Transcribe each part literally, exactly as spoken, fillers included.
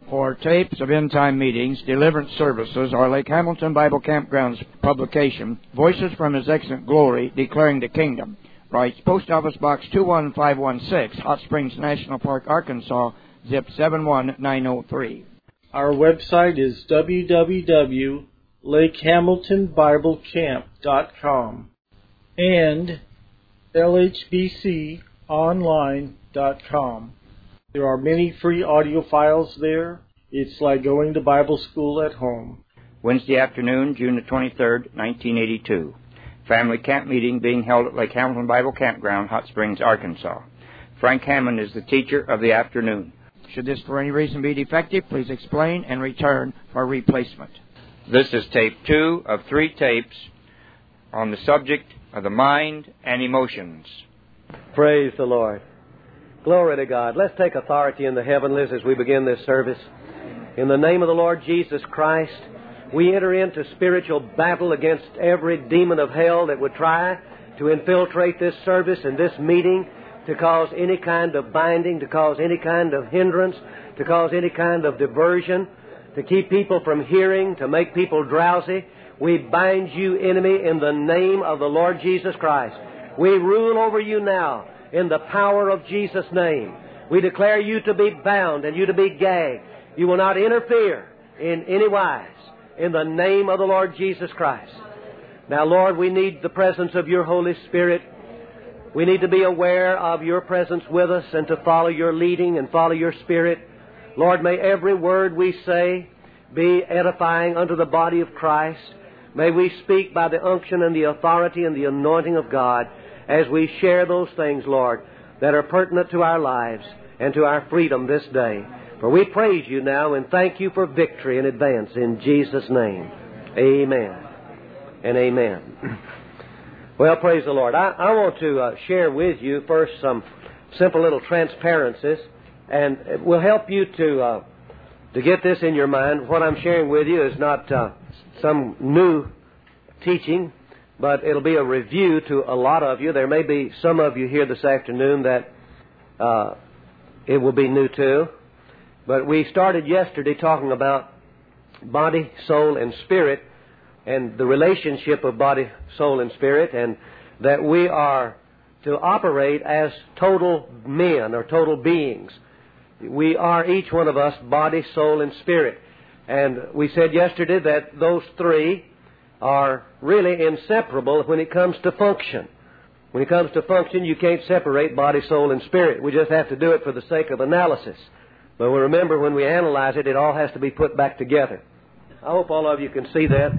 For tapes of end-time meetings, deliverance services, or Lake Hamilton Bible Campground's publication, Voices from His Excellent Glory, Declaring the Kingdom, writes Post Office Box two one five one six, Hot Springs National Park, Arkansas, zip seven one nine oh three. Our website is w w w dot lake hamilton bible camp dot com and l h b c online dot com. There are many free audio files there. It's like going to Bible school at home. Wednesday afternoon, June the twenty-third, nineteen eighty-two. Family camp meeting being held at Lake Hamilton Bible Campground, Hot Springs, Arkansas. Frank Hammond is the teacher of the afternoon. Should this for any reason be defective, please explain and return for replacement. This is tape two of three tapes on the subject of the mind and emotions. Praise the Lord. Glory to God. Let's take authority in the heavenlies as we begin this service. In the name of the Lord Jesus Christ, we enter into spiritual battle against every demon of hell that would try to infiltrate this service and this meeting to cause any kind of binding, to cause any kind of hindrance, to cause any kind of diversion, to keep people from hearing, to make people drowsy. We bind you, enemy, in the name of the Lord Jesus Christ. We rule over you now in the power of Jesus' name. We declare you to be bound and you to be gagged. You will not interfere in any wise in the name of the Lord Jesus Christ. Now, Lord, we need the presence of your Holy Spirit. We need to be aware of your presence with us and to follow your leading and follow your Spirit. Lord, may every word we say be edifying unto the body of Christ. May we speak by the unction and the authority and the anointing of God as we share those things, Lord, that are pertinent to our lives and to our freedom this day. For we praise you now and thank you for victory in advance in Jesus' name. Amen and amen. Well, praise the Lord. I, I want to uh, share with you first some simple little transparencies, and it will help you to uh, to get this in your mind. What I'm sharing with you is not uh, some new teaching, but it'll be a review to a lot of you. There may be some of you here this afternoon that uh, it will be new to. But we started yesterday talking about body, soul, and spirit, and the relationship of body, soul, and spirit, and that we are to operate as total men or total beings. We are, each one of us, body, soul, and spirit. And we said yesterday that those three are really inseparable when it comes to function. When it comes to function, you can't separate body, soul, and spirit. We just have to do it for the sake of analysis. But we remember when we analyze it, it all has to be put back together. I hope all of you can see that.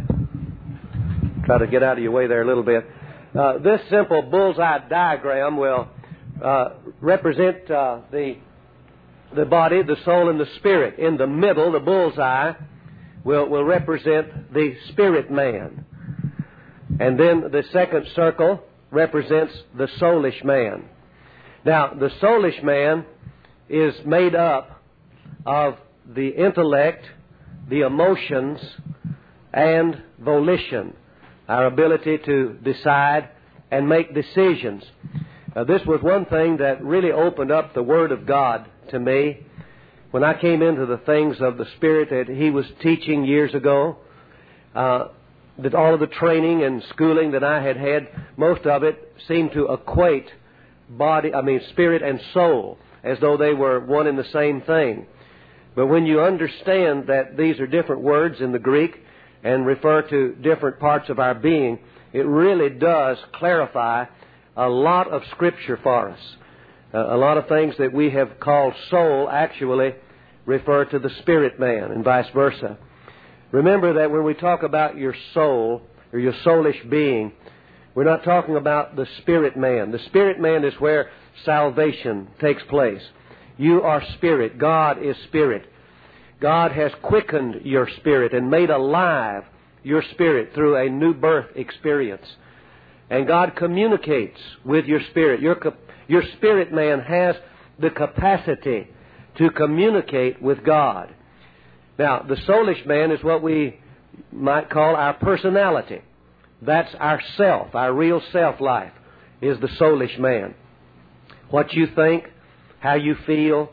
Try to get out of your way there a little bit. Uh, this simple bullseye diagram will uh, represent uh, the the body, the soul, and the spirit. In the middle, the bullseye will, will represent the spirit man. And then the second circle represents the soulish man. Now, the soulish man is made up of the intellect, the emotions, and volition, our ability to decide and make decisions. Uh, this was one thing that really opened up the Word of God to me when I came into the things of the Spirit that He was teaching years ago. Uh, that all of the training and schooling that I had had, most of it seemed to equate body, I mean spirit and soul, as though they were one and the same thing. But when you understand that these are different words in the Greek and refer to different parts of our being, it really does clarify a lot of Scripture for us. Uh, a lot of things that we have called soul actually refer to the spirit man and vice versa. Remember that when we talk about your soul or your soulish being, we're not talking about the spirit man. The spirit man is where salvation takes place. You are spirit. God is spirit. God has quickened your spirit and made alive your spirit through a new birth experience. And God communicates with your spirit. Your, your spirit man has the capacity to communicate with God. Now, the soulish man is what we might call our personality. That's our self, our real self-life is the soulish man. What you think, how you feel,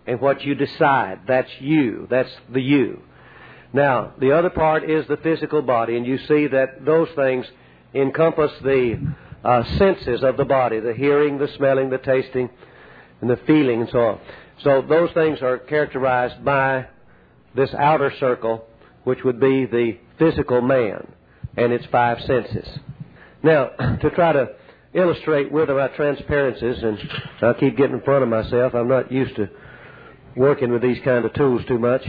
and what you decide. That's you. That's the you. Now, the other part is the physical body, and you see that those things encompass the uh, senses of the body, the hearing, the smelling, the tasting, and the feeling, and so on. So those things are characterized by this outer circle, which would be the physical man and its five senses. Now, to try to illustrate with our transparencies, and I'll keep getting in front of myself. I'm not used to working with these kind of tools too much.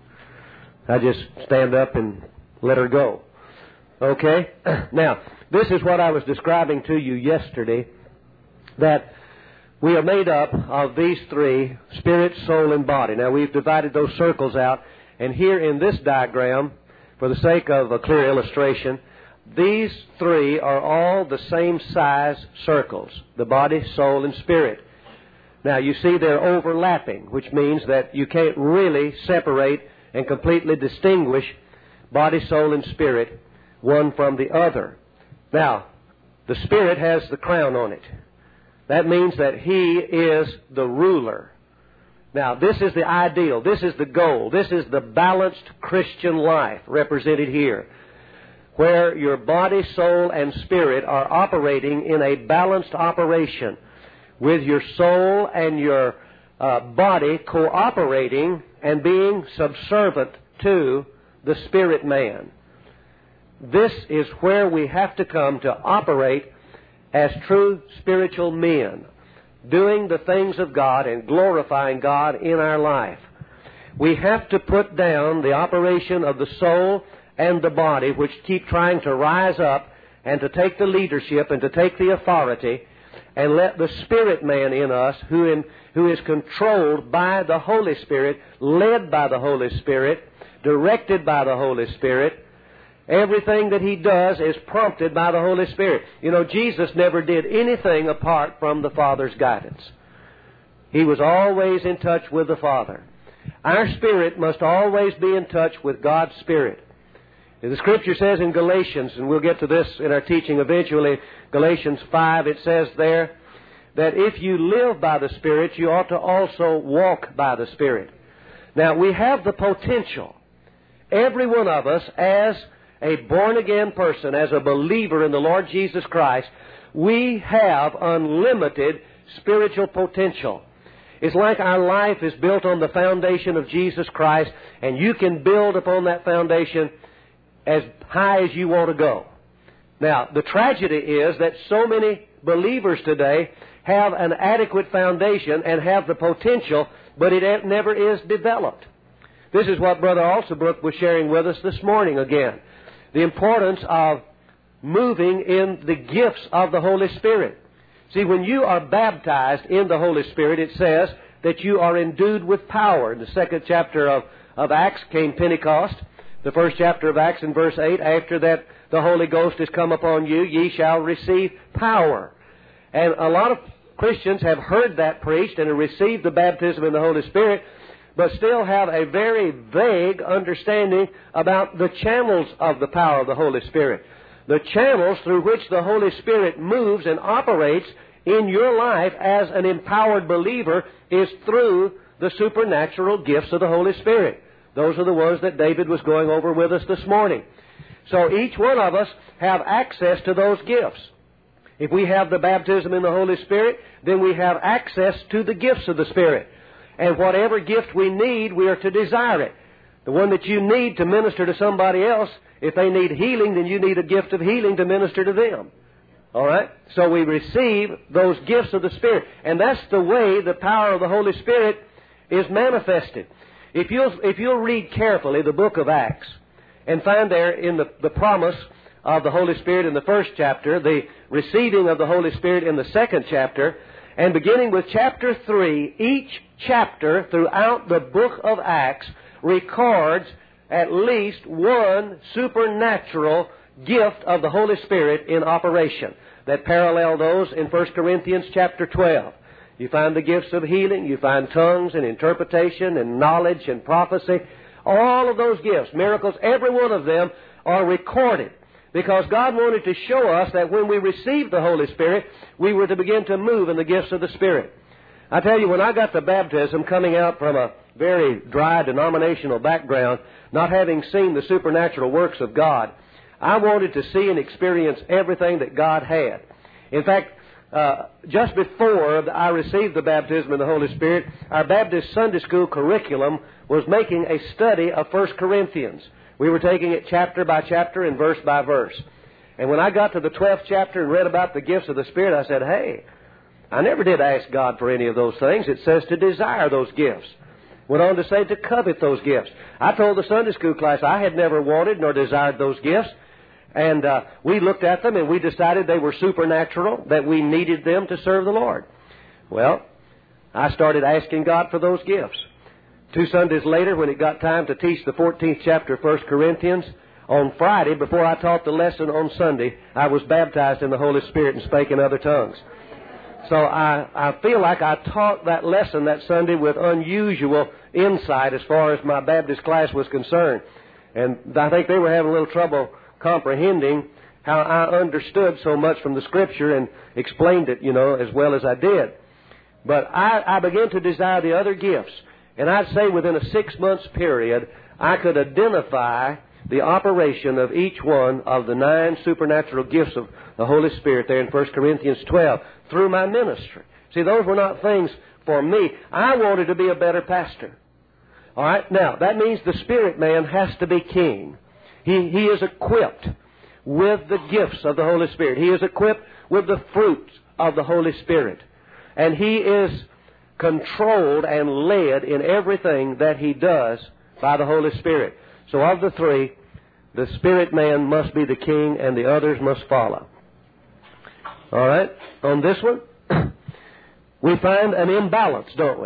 I just stand up and let her go. Okay? Now, this is what I was describing to you yesterday, that we are made up of these three, spirit, soul, and body. Now, we've divided those circles out, and here in this diagram, for the sake of a clear illustration, these three are all the same size circles, the body, soul, and spirit. Now, you see they're overlapping, which means that you can't really separate and completely distinguish body, soul, and spirit one from the other. Now, the spirit has the crown on it. That means that he is the ruler. Now, this is the ideal. This is the goal. This is the balanced Christian life represented here, where your body, soul, and spirit are operating in a balanced operation, with your soul and your uh, body cooperating and being subservient to the spirit man. This is where we have to come to operate as true spiritual men, doing the things of God and glorifying God in our life. We have to put down the operation of the soul and the body, which keep trying to rise up and to take the leadership and to take the authority, and let the spirit man in us, who, in, who is controlled by the Holy Spirit, led by the Holy Spirit, directed by the Holy Spirit, everything that he does is prompted by the Holy Spirit. You know, Jesus never did anything apart from the Father's guidance. He was always in touch with the Father. Our spirit must always be in touch with God's Spirit. The Scripture says in Galatians, and we'll get to this in our teaching eventually, Galatians five, it says there that if you live by the Spirit, you ought to also walk by the Spirit. Now, we have the potential, every one of us, as a born-again person, as a believer in the Lord Jesus Christ, we have unlimited spiritual potential. It's like our life is built on the foundation of Jesus Christ, and you can build upon that foundation as high as you want to go. Now, the tragedy is that so many believers today have an adequate foundation and have the potential, but it never is developed. This is what Brother Alsabrook was sharing with us this morning again. The importance of moving in the gifts of the Holy Spirit. See, when you are baptized in the Holy Spirit, it says that you are endued with power. In the second chapter of, of Acts came Pentecost. The first chapter of Acts in verse eight, after that the Holy Ghost has come upon you, ye shall receive power. And a lot of Christians have heard that preached and have received the baptism in the Holy Spirit, but still have a very vague understanding about the channels of the power of the Holy Spirit. The channels through which the Holy Spirit moves and operates in your life as an empowered believer is through the supernatural gifts of the Holy Spirit. Those are the ones that David was going over with us this morning. So each one of us have access to those gifts. If we have the baptism in the Holy Spirit, then we have access to the gifts of the Spirit. And whatever gift we need, we are to desire it. The one that you need to minister to somebody else, if they need healing, then you need a gift of healing to minister to them. All right? So we receive those gifts of the Spirit. And that's the way the power of the Holy Spirit is manifested. If you'll, if you'll read carefully the book of Acts and find there in the, the promise of the Holy Spirit in the first chapter, the receiving of the Holy Spirit in the second chapter, and beginning with chapter three, each chapter throughout the book of Acts records at least one supernatural gift of the Holy Spirit in operation that parallel those in First Corinthians chapter twelve. You find the gifts of healing, you find tongues and interpretation and knowledge and prophecy. All of those gifts, miracles, every one of them are recorded because God wanted to show us that when we received the Holy Spirit, we were to begin to move in the gifts of the Spirit. I tell you, when I got to baptism, coming out from a very dry denominational background, not having seen the supernatural works of God, I wanted to see and experience everything that God had. In fact, uh, just before I received the baptism in the Holy Spirit, our Baptist Sunday School curriculum was making a study of First Corinthians. We were taking it chapter by chapter and verse by verse. And when I got to the twelfth chapter and read about the gifts of the Spirit, I said, hey, I never did ask God for any of those things. It says to desire those gifts. Went on to say to covet those gifts. I told the Sunday school class I had never wanted nor desired those gifts. And uh, we looked at them and we decided they were supernatural, that we needed them to serve the Lord. Well, I started asking God for those gifts. Two Sundays later, when it got time to teach the fourteenth chapter of First Corinthians, on Friday, before I taught the lesson on Sunday, I was baptized in the Holy Spirit and spake in other tongues. So I, I feel like I taught that lesson that Sunday with unusual insight as far as my Baptist class was concerned. And I think they were having a little trouble comprehending how I understood so much from the Scripture and explained it, you know, as well as I did. But I, I began to desire the other gifts. And I'd say within a six-month period, I could identify the operation of each one of the nine supernatural gifts of the Holy Spirit there in First Corinthians twelve through my ministry. See, those were not things for me. I wanted to be a better pastor. All right? Now, that means the Spirit man has to be king. He, he is equipped with the gifts of the Holy Spirit. He is equipped with the fruits of the Holy Spirit. And he is controlled and led in everything that he does by the Holy Spirit. So of the three, the Spirit man must be the king and the others must follow. All right? On this one, we find an imbalance, don't we?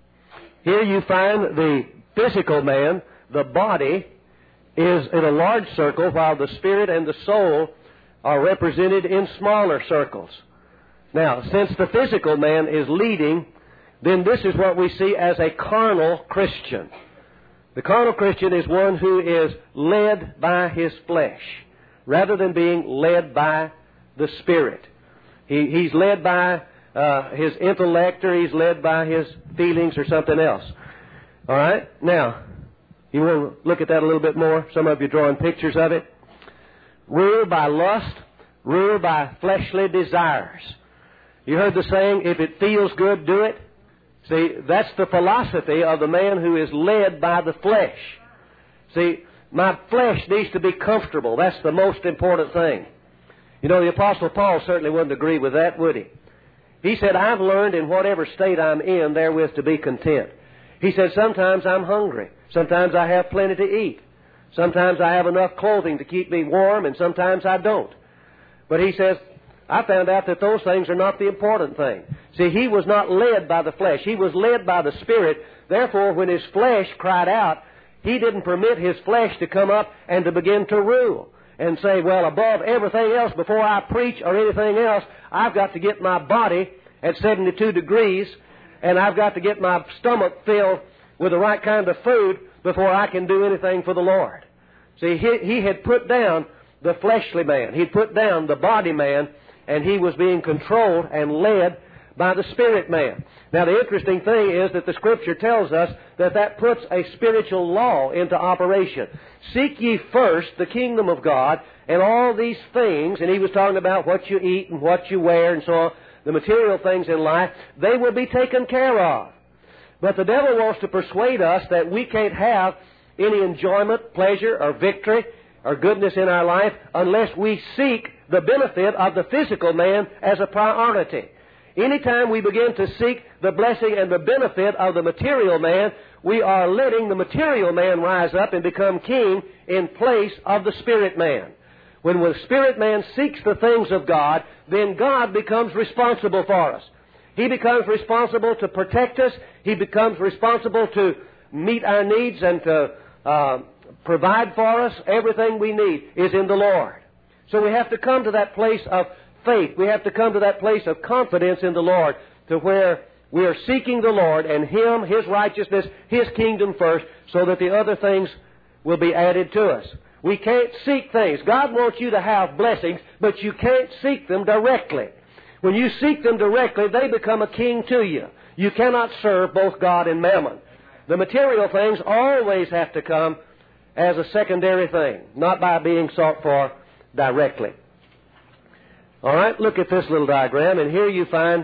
Here you find the physical man, the body, is in a large circle while the spirit and the soul are represented in smaller circles. Now, since the physical man is leading, then this is what we see as a carnal Christian. The carnal Christian is one who is led by his flesh rather than being led by the Spirit. He, he's led by uh, his intellect or he's led by his feelings or something else. All right? Now, you want to look at that a little bit more? Some of you drawing pictures of it. Ruled by lust, ruled by fleshly desires. You heard the saying, if it feels good, do it. See, that's the philosophy of the man who is led by the flesh. See, my flesh needs to be comfortable. That's the most important thing. You know, the Apostle Paul certainly wouldn't agree with that, would he? He said, I've learned in whatever state I'm in therewith to be content. He said, sometimes I'm hungry. Sometimes I have plenty to eat. Sometimes I have enough clothing to keep me warm, and sometimes I don't. But he says, I found out that those things are not the important thing. See, he was not led by the flesh. He was led by the Spirit. Therefore, when his flesh cried out, he didn't permit his flesh to come up and to begin to rule and say, well, above everything else, before I preach or anything else, I've got to get my body at seventy-two degrees, and I've got to get my stomach filled with the right kind of food before I can do anything for the Lord. See, he, he had put down the fleshly man. He'd put down the body man, and he was being controlled and led by the Spirit man. Now, the interesting thing is that the Scripture tells us that that puts a spiritual law into operation. Seek ye first the kingdom of God, and all these things, and he was talking about what you eat and what you wear and so on, the material things in life, they will be taken care of. But the devil wants to persuade us that we can't have any enjoyment, pleasure, or victory, or goodness in our life unless we seek the benefit of the physical man as a priority. Anytime we begin to seek the blessing and the benefit of the material man, we are letting the material man rise up and become king in place of the spirit man. When the spirit man seeks the things of God, then God becomes responsible for us. He becomes responsible to protect us. He becomes responsible to meet our needs and to uh, provide for us. Everything we need is in the Lord. So we have to come to that place of faith. We have to come to that place of confidence in the Lord, to where we are seeking the Lord and Him, His righteousness, His kingdom first, so that the other things will be added to us. We can't seek things. God wants you to have blessings, but you can't seek them directly. When you seek them directly, they become a king to you. You cannot serve both God and mammon. The material things always have to come as a secondary thing, not by being sought for directly. All right, look at this little diagram, and here you find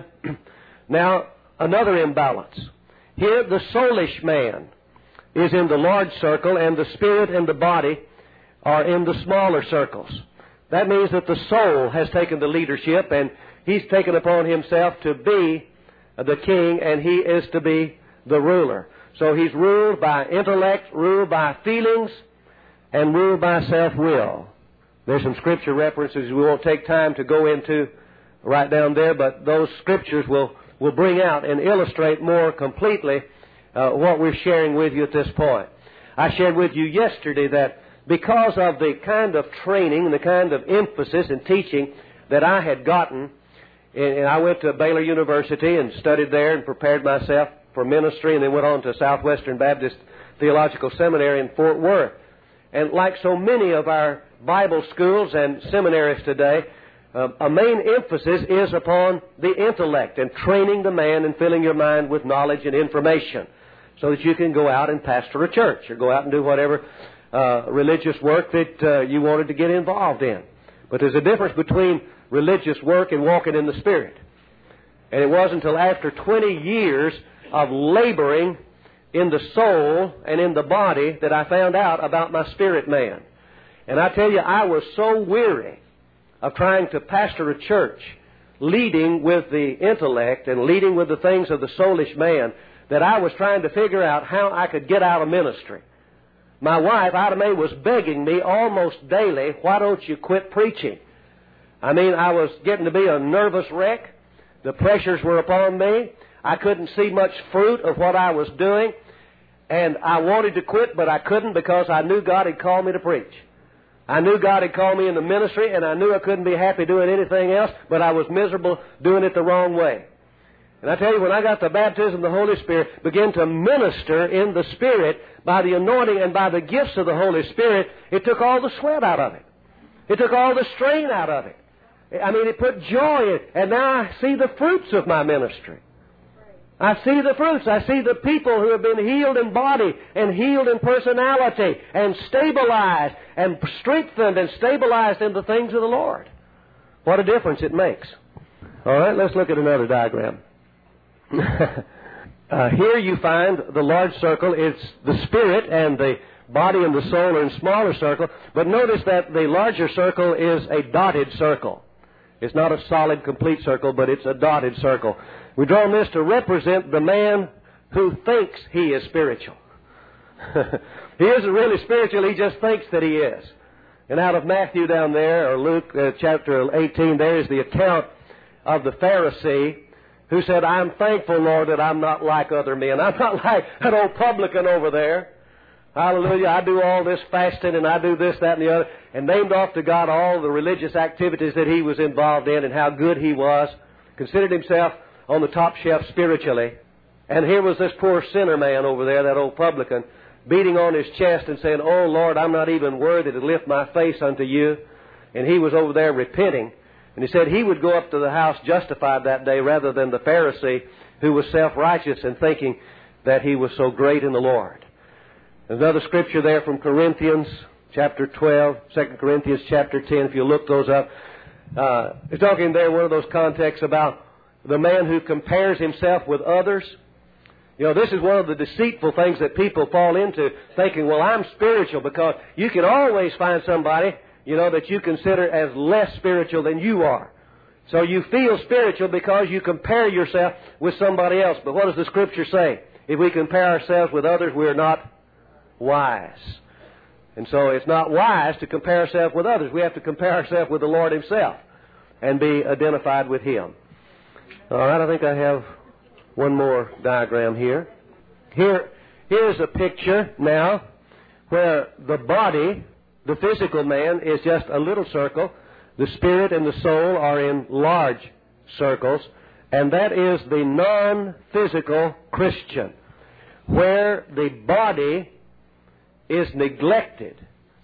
now another imbalance. Here the soulish man is in the large circle, and the spirit and the body are in the smaller circles. That means that the soul has taken the leadership, and he's taken upon himself to be the king, and he is to be the ruler. So he's ruled by intellect, ruled by feelings, and ruled by self-will. There's some scripture references we won't take time to go into right down there, but those scriptures will, will bring out and illustrate more completely uh, what we're sharing with you at this point. I shared with you yesterday that because of the kind of training and the kind of emphasis and teaching that I had gotten, and, and I went to Baylor University and studied there and prepared myself for ministry, and then went on to Southwestern Baptist Theological Seminary in Fort Worth. And like so many of our Bible schools and seminaries today, uh, a main emphasis is upon the intellect and training the man and filling your mind with knowledge and information so that you can go out and pastor a church or go out and do whatever uh, religious work that uh, you wanted to get involved in. But there's a difference between religious work and walking in the Spirit. And it wasn't until after twenty years of laboring in the soul and in the body that I found out about my spirit man. And I tell you, I was so weary of trying to pastor a church, leading with the intellect and leading with the things of the soulish man, that I was trying to figure out how I could get out of ministry. My wife, Ida Mae, was begging me almost daily, why don't you quit preaching? I mean, I was getting to be a nervous wreck. The pressures were upon me. I couldn't see much fruit of what I was doing. And I wanted to quit, but I couldn't because I knew God had called me to preach. I knew God had called me into ministry, and I knew I couldn't be happy doing anything else, but I was miserable doing it the wrong way. And I tell you, when I got the baptism of the Holy Spirit, began to minister in the Spirit by the anointing and by the gifts of the Holy Spirit, it took all the sweat out of it. It took all the strain out of it. I mean, it put joy in, and now I see the fruits of my ministry. I see the fruits. I see the people who have been healed in body and healed in personality and stabilized and strengthened and stabilized in the things of the Lord. What a difference it makes. All right, let's look at another diagram. uh, here you find the large circle. It's the spirit, and the body and the soul are in smaller circle. But notice that the larger circle is a dotted circle. It's not a solid, complete circle, but it's a dotted circle. We draw this to represent the man who thinks he is spiritual. He isn't really spiritual, he just thinks that he is. And out of Matthew down there, or Luke uh, chapter eighteen, there is the account of the Pharisee who said, I'm thankful, Lord, that I'm not like other men. I'm not like that old publican over there. Hallelujah, I do all this fasting and I do this, that, and the other, and named off to God all the religious activities that he was involved in and how good he was, considered himself on the top shelf spiritually. And here was this poor sinner man over there, that old publican, beating on his chest and saying, oh, Lord, I'm not even worthy to lift my face unto you. And he was over there repenting. And he said he would go up to the house justified that day rather than the Pharisee who was self-righteous and thinking that he was so great in the Lord. There's another scripture there from Corinthians chapter twelve, Second Corinthians chapter ten, if you look those up. Uh, it's talking there, one of those contexts about the man who compares himself with others. You know, this is one of the deceitful things that people fall into, thinking, well, I'm spiritual, because you can always find somebody, you know, that you consider as less spiritual than you are. So you feel spiritual because you compare yourself with somebody else. But what does the Scripture say? If we compare ourselves with others, we're not wise. And so it's not wise to compare ourselves with others. We have to compare ourselves with the Lord Himself and be identified with Him. All right, I think I have one more diagram here. Here, here's a picture now where the body, the physical man, is just a little circle. The spirit and the soul are in large circles. And that is the non-physical Christian, where the body is neglected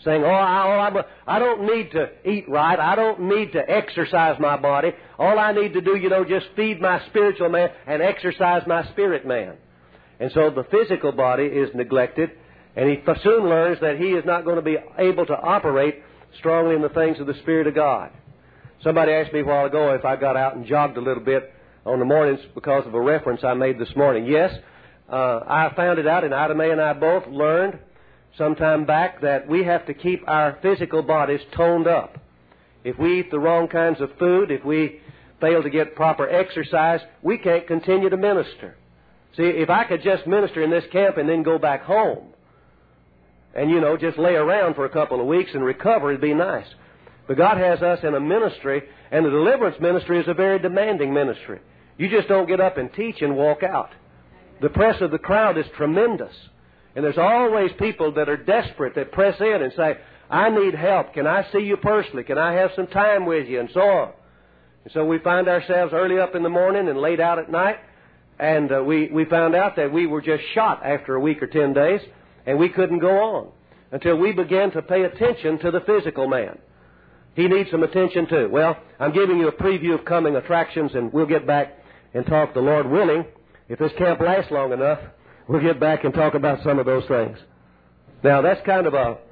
saying, oh, I, oh, I don't need to eat right. I don't need to exercise my body. All I need to do, you know, just feed my spiritual man and exercise my spirit man. And so the physical body is neglected, and he soon learns that he is not going to be able to operate strongly in the things of the Spirit of God. Somebody asked me a while ago if I got out and jogged a little bit on the mornings because of a reference I made this morning. Yes, uh, I found it out, and Ida Mae and I both learned some time back that we have to keep our physical bodies toned up. If we eat the wrong kinds of food, if we fail to get proper exercise, we can't continue to minister. See, if I could just minister in this camp and then go back home and, you know, just lay around for a couple of weeks and recover, it'd be nice. But God has us in a ministry, and the deliverance ministry is a very demanding ministry. You just don't get up and teach and walk out. The press of the crowd is tremendous. And there's always people that are desperate that press in and say, I need help. Can I see you personally? Can I have some time with you? And so on. And so we find ourselves early up in the morning and late out at night. And uh, we, we found out that we were just shot after a week or ten days. And we couldn't go on until we began to pay attention to the physical man. He needs some attention too. Well, I'm giving you a preview of coming attractions, and we'll get back and talk, the Lord willing. If this camp lasts long enough, we'll get back and talk about some of those things. Now, that's kind of a,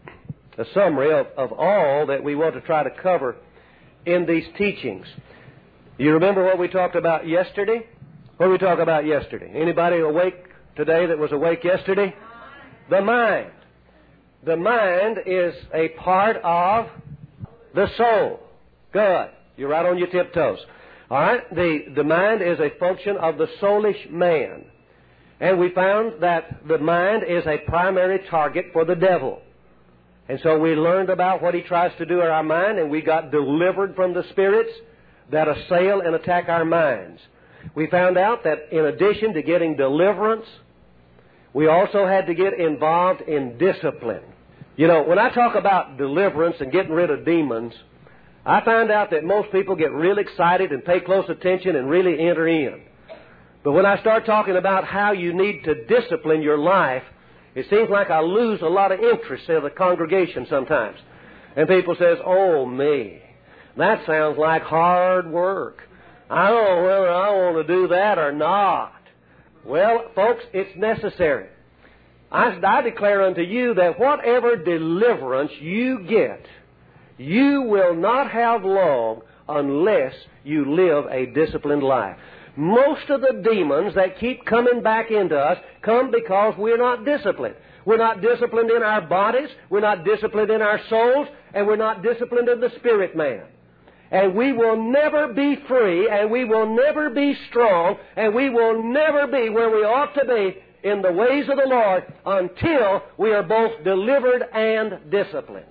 a summary of, of all that we want to try to cover in these teachings. You remember what we talked about yesterday? What did we talk about yesterday? Anybody awake today that was awake yesterday? The mind. The mind is a part of the soul. Good. You're right on your tiptoes. All right? The, the mind is a function of the soulish man. And we found that the mind is a primary target for the devil. And so we learned about what he tries to do in our mind, and we got delivered from the spirits that assail and attack our minds. We found out that in addition to getting deliverance, we also had to get involved in discipline. You know, when I talk about deliverance and getting rid of demons, I find out that most people get real excited and pay close attention and really enter in. But when I start talking about how you need to discipline your life, it seems like I lose a lot of interest in the congregation sometimes. And people says, oh, me, that sounds like hard work. I don't know whether I want to do that or not. Well, folks, it's necessary. I, I declare unto you that whatever deliverance you get, you will not have long unless you live a disciplined life. Most of the demons that keep coming back into us come because we're not disciplined. We're not disciplined in our bodies, we're not disciplined in our souls, and we're not disciplined in the spirit man. And we will never be free, and we will never be strong, and we will never be where we ought to be in the ways of the Lord until we are both delivered and disciplined.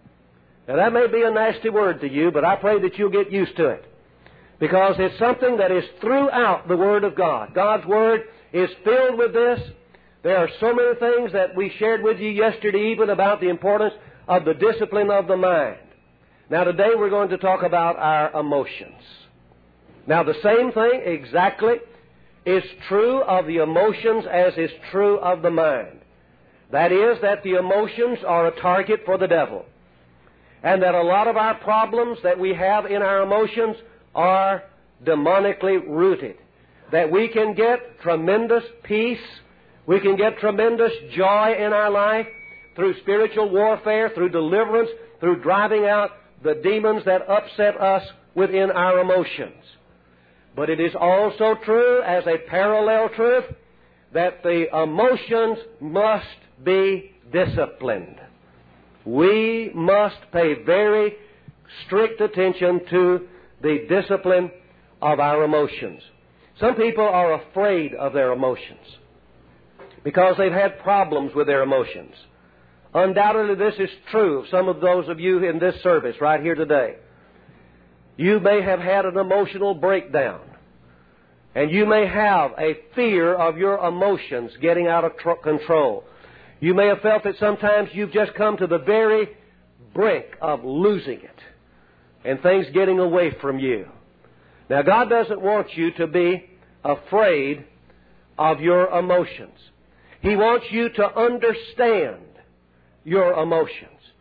Now, that may be a nasty word to you, but I pray that you'll get used to it, because it's something that is throughout the Word of God. God's Word is filled with this. There are so many things that we shared with you yesterday even about the importance of the discipline of the mind. Now, today we're going to talk about our emotions. Now, the same thing exactly is true of the emotions as is true of the mind. That is, that the emotions are a target for the devil. And that a lot of our problems that we have in our emotions are demonically rooted. That we can get tremendous peace, we can get tremendous joy in our life through spiritual warfare, through deliverance, through driving out the demons that upset us within our emotions. But it is also true, as a parallel truth, that the emotions must be disciplined. We must pay very strict attention to the discipline of our emotions. Some people are afraid of their emotions because they've had problems with their emotions. Undoubtedly, this is true of some of those of you in this service right here today. You may have had an emotional breakdown, and you may have a fear of your emotions getting out of tr- control. You may have felt that sometimes you've just come to the very brink of losing it and things getting away from you. Now, God doesn't want you to be afraid of your emotions. He wants you to understand your emotions.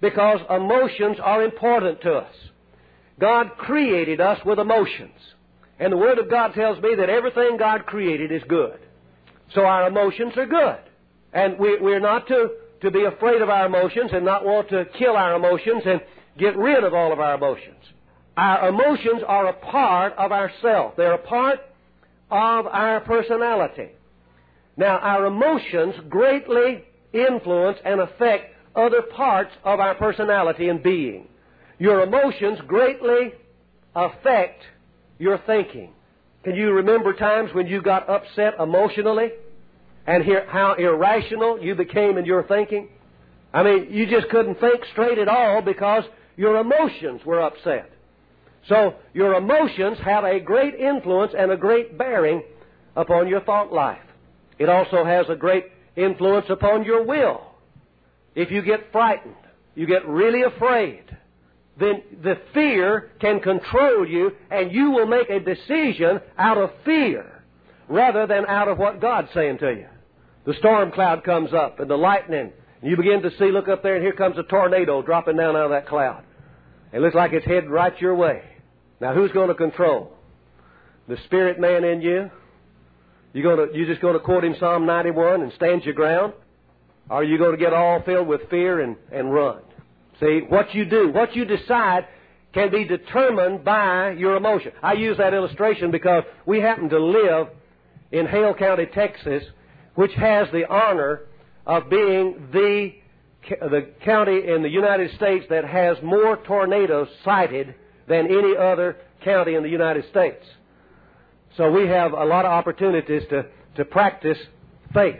because emotions are important to us. God created us with emotions. And the Word of God tells me that everything God created is good. So our emotions are good. And we, we're not to, to be afraid of our emotions and not want to kill our emotions and get rid of all of our emotions. Our emotions are a part of ourself. They're a part of our personality. Now, our emotions greatly influence and affect other parts of our personality and being. Your emotions greatly affect your thinking. Can you remember times when you got upset emotionally and hear how irrational you became in your thinking? I mean, you just couldn't think straight at all because your emotions were upset. So your emotions have a great influence and a great bearing upon your thought life. It also has a great influence upon your will. If you get frightened, you get really afraid, then the fear can control you and you will make a decision out of fear rather than out of what God's saying to you. The storm cloud comes up and the lightning, and you begin to see, look up there, and here comes a tornado dropping down out of that cloud. It looks like it's headed right your way. Now, who's going to control? The spirit man in you? You going to, you just going to quote him Psalm ninety-one and stand your ground? Or are you going to get all filled with fear and, and run? See, what you do, what you decide can be determined by your emotion. I use that illustration because we happen to live in Hale County, Texas, which has the honor of being the, the county in the United States that has more tornadoes cited than any other county in the United States. So we have a lot of opportunities to, to practice faith.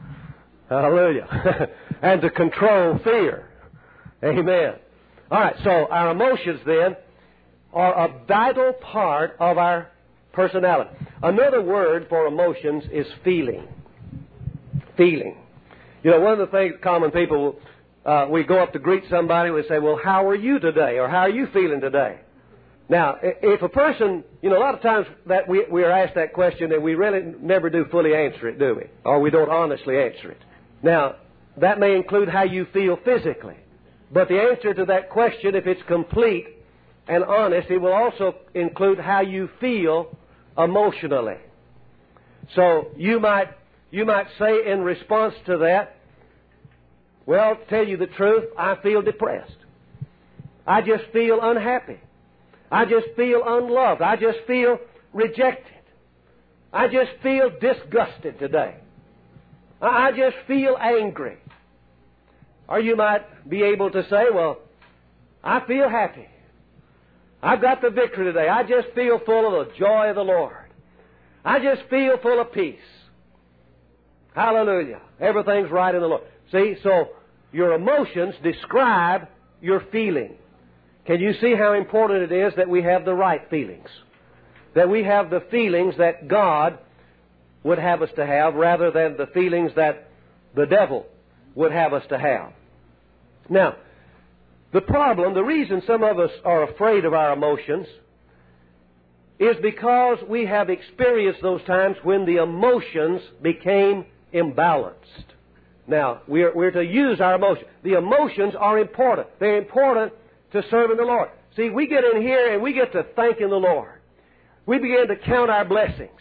Hallelujah. And to control fear. Amen. All right, so our emotions then are a vital part of our personality. Another word for emotions is feeling. Feeling. You know, one of the things common people, uh, we go up to greet somebody, we say, well, how are you today? Or how are you feeling today? Now, if a person, you know, a lot of times that we, we are asked that question and we really never do fully answer it, do we? Or we don't honestly answer it. Now, that may include how you feel physically. But the answer to that question, if it's complete and honest, it will also include how you feel emotionally. So you might, you might say in response to that, well, to tell you the truth, I feel depressed. I just feel unhappy. I just feel unloved. I just feel rejected. I just feel disgusted today. I just feel angry. Or you might be able to say, well, I feel happy. I've got the victory today. I just feel full of the joy of the Lord. I just feel full of peace. Hallelujah. Everything's right in the Lord. See, so your emotions describe your feeling. Can you see how important it is that we have the right feelings? That we have the feelings that God would have us to have rather than the feelings that the devil would have us to have. Now, the problem, the reason some of us are afraid of our emotions is because we have experienced those times when the emotions became imbalanced. Now, we're, we're to use our emotions. The emotions are important. They're important to serving the Lord. See, we get in here and we get to thanking the Lord. We begin to count our blessings.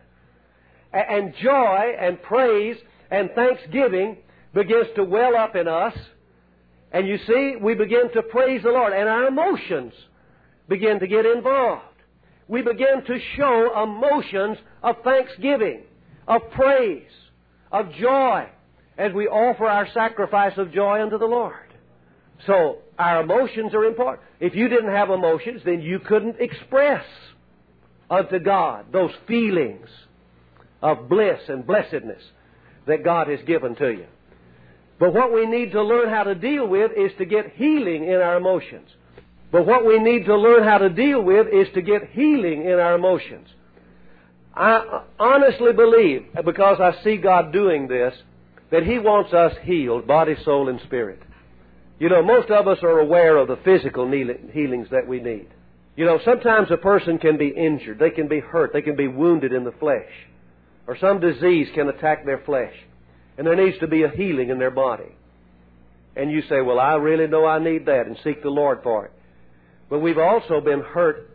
And joy and praise and thanksgiving begins to well up in us. And you see, we begin to praise the Lord. And our emotions begin to get involved. We begin to show emotions of thanksgiving, of praise, of joy, as we offer our sacrifice of joy unto the Lord. So, our emotions are important. If you didn't have emotions, then you couldn't express unto God those feelings of bliss and blessedness that God has given to you. But what we need to learn how to deal with is to get healing in our emotions. But what we need to learn how to deal with is to get healing in our emotions. I honestly believe, because I see God doing this, that He wants us healed, body, soul, and spirit. You know, most of us are aware of the physical healings that we need. You know, sometimes a person can be injured. They can be hurt. They can be wounded in the flesh. Or some disease can attack their flesh. And there needs to be a healing in their body. And you say, well, I really know I need that, and seek the Lord for it. But we've also been hurt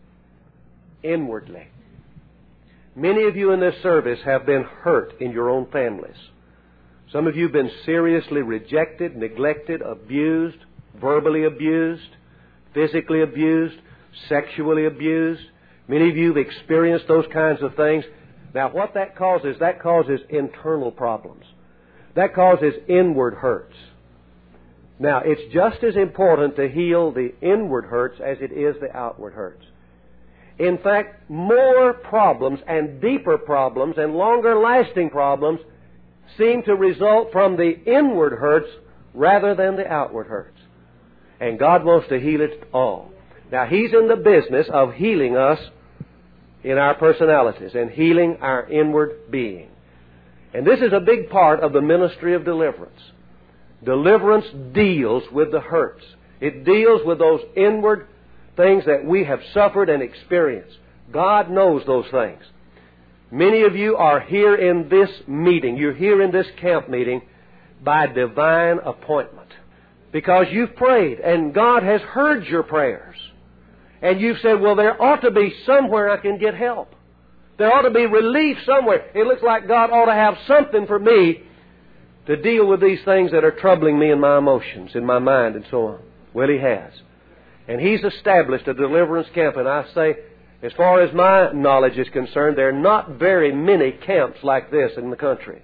inwardly. Many of you in this service have been hurt in your own families. Some of you have been seriously rejected, neglected, abused, verbally abused, physically abused, sexually abused. Many of you have experienced those kinds of things. Now, what that causes, that causes internal problems. That causes inward hurts. Now, it's just as important to heal the inward hurts as it is the outward hurts. In fact, more problems and deeper problems and longer-lasting problems seem to result from the inward hurts rather than the outward hurts. And God wants to heal it all. Now, He's in the business of healing us in our personalities and healing our inward being. And this is a big part of the ministry of deliverance. Deliverance deals with the hurts. It deals with those inward things that we have suffered and experienced. God knows those things. Many of you are here in this meeting. You're here in this camp meeting by divine appointment. Because you've prayed and God has heard your prayers. And you've said, well, there ought to be somewhere I can get help. There ought to be relief somewhere. It looks like God ought to have something for me to deal with these things that are troubling me in my emotions, in my mind, and so on. Well, He has. And He's established a deliverance camp. And I say, as far as my knowledge is concerned, there are not very many camps like this in the country.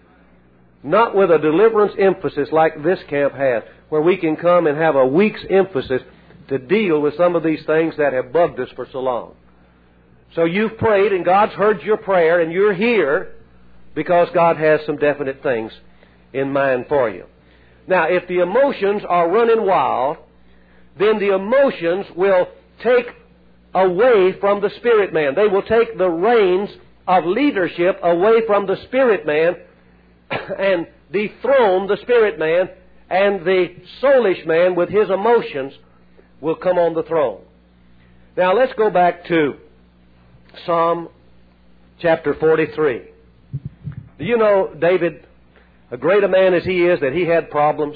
Not with a deliverance emphasis like this camp has, where we can come and have a week's emphasis to deal with some of these things that have bugged us for so long. So you've prayed and God's heard your prayer and you're here because God has some definite things in mind for you. Now, if the emotions are running wild, then the emotions will take away from the spirit man. They will take the reins of leadership away from the spirit man and dethrone the spirit man, and the soulish man with his emotions will come on the throne. Now let's go back to Psalm chapter forty-three. Do you know, David, a great a man as he is, that he had problems?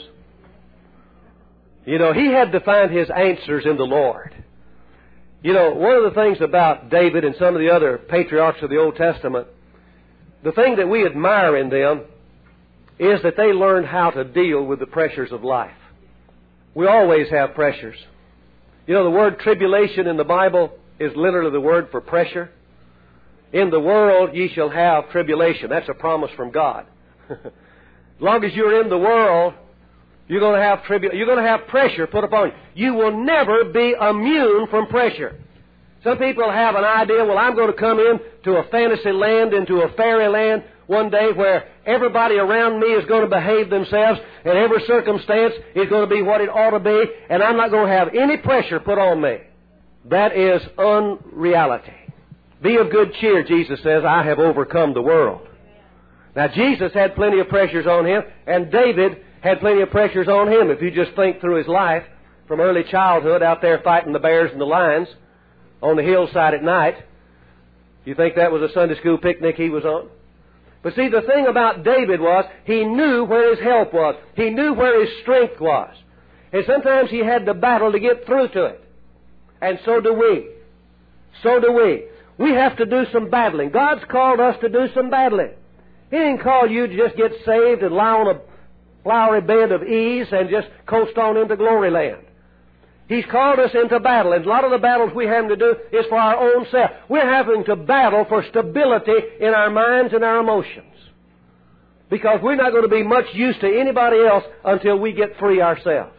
You know, he had to find his answers in the Lord. You know, one of the things about David and some of the other patriarchs of the Old Testament, the thing that we admire in them is that they learned how to deal with the pressures of life. We always have pressures. You know, the word tribulation in the Bible is literally the word for pressure. In the world ye shall have tribulation. That's a promise from God. As long as you're in the world, you're going to have tribu- you're going to have pressure put upon you. You will never be immune from pressure. Some people have an idea, well, I'm going to come in to a fantasy land, into a fairy land one day where everybody around me is going to behave themselves and every circumstance is going to be what it ought to be, and I'm not going to have any pressure put on me. That is unreality. Be of good cheer, Jesus says, I have overcome the world. Now, Jesus had plenty of pressures on Him, and David had plenty of pressures on him. If you just think through his life, from early childhood out there fighting the bears and the lions on the hillside at night, you think that was a Sunday school picnic he was on? But see, the thing about David was he knew where his help was. He knew where his strength was. And sometimes he had to battle to get through to it. And so do we. So do we. We have to do some battling. God's called us to do some battling. He didn't call you to just get saved and lie on a flowery bed of ease and just coast on into glory land. He's called us into battle, and a lot of the battles we have to do is for our own self. We're having to battle for stability in our minds and our emotions, because we're not going to be much use to anybody else until we get free ourselves.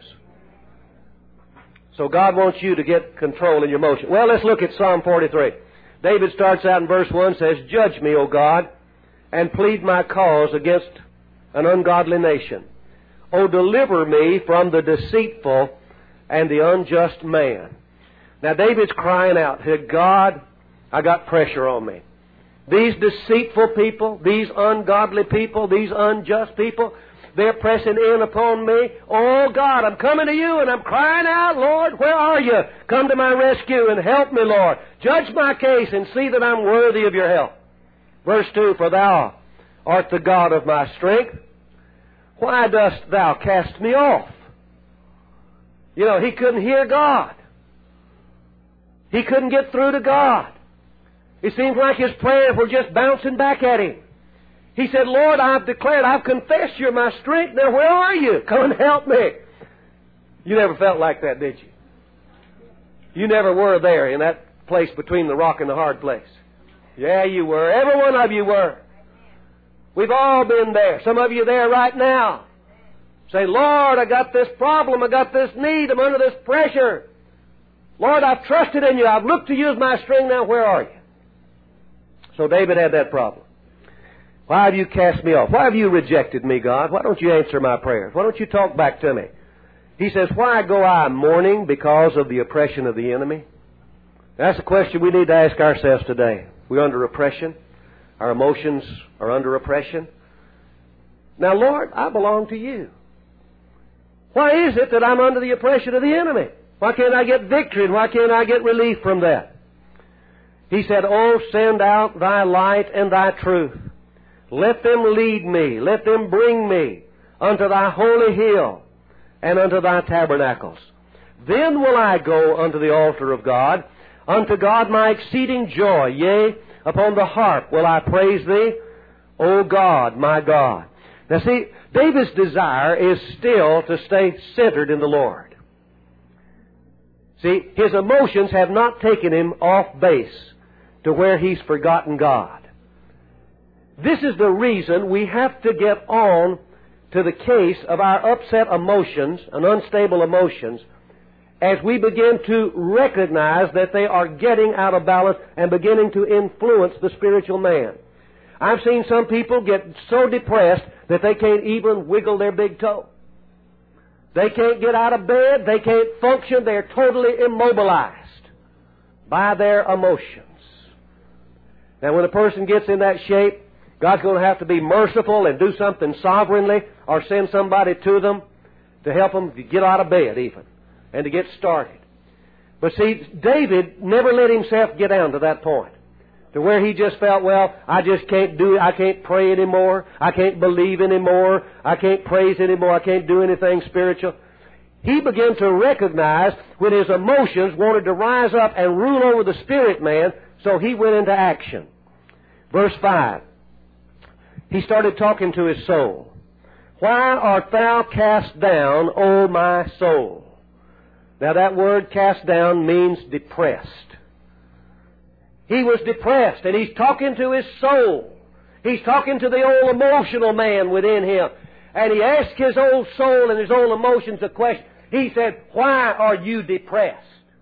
So God wants you to get control in your emotion. Well, let's look at Psalm forty-three. David starts out in verse one, says, Judge me, O God, and plead my cause against an ungodly nation. O deliver me from the deceitful and the unjust man. Now David's crying out, hey, God, I got pressure on me. These deceitful people, these ungodly people, these unjust people, they're pressing in upon me. Oh God, I'm coming to you and I'm crying out, Lord, where are you? Come to my rescue and help me, Lord. Judge my case and see that I'm worthy of your help. Verse two, for thou art the God of my strength. why dost thou cast me off? You know, he couldn't hear God. He couldn't get through to God. It seems like his prayers were just bouncing back at him. He said, Lord, I've declared, I've confessed you're my strength. Now where are you? Come and help me. You never felt like that, did you? You never were there in that place between the rock and the hard place. Yeah, you were. Every one of you were. We've all been there. Some of you are there right now. Say, Lord, I got this problem. I got this need. I'm under this pressure. Lord, I've trusted in you. I've looked to you as my strength. Now where are you? So David had that problem. Why have you cast me off? Why have you rejected me, God? Why don't you answer my prayers? Why don't you talk back to me? He says, why go I mourning because of the oppression of the enemy? That's a question we need to ask ourselves today. We're under oppression. Our emotions are under oppression. Now, Lord, I belong to you. Why is it that I'm under the oppression of the enemy? Why can't I get victory and why can't I get relief from that? He said, oh, send out thy light and thy truth. Let them lead me. Let them bring me unto thy holy hill and unto thy tabernacles. Then will I go unto the altar of God, unto God my exceeding joy. Yea, upon the harp will I praise thee, O God, my God. Now see, David's desire is still to stay centered in the Lord. See, his emotions have not taken him off base to where he's forgotten God. This is the reason we have to get on to the case of our upset emotions and unstable emotions as we begin to recognize that they are getting out of balance and beginning to influence the spiritual man. I've seen some people get so depressed that they can't even wiggle their big toe. They can't get out of bed. They can't function. They're totally immobilized by their emotions. Now, when a person gets in that shape, God's going to have to be merciful and do something sovereignly or send somebody to them to help them to get out of bed even and to get started. But see, David never let himself get down to that point to where he just felt, well, I just can't do it. I can't pray anymore. I can't believe anymore. I can't praise anymore. I can't do anything spiritual. He began to recognize when his emotions wanted to rise up and rule over the spirit man, so he went into action. Verse five. He started talking to his soul. Why art thou cast down, O my soul? Now that word cast down means depressed. He was depressed, and he's talking to his soul. He's talking to the old emotional man within him. And he asked his old soul and his old emotions a question. He said, why are you depressed?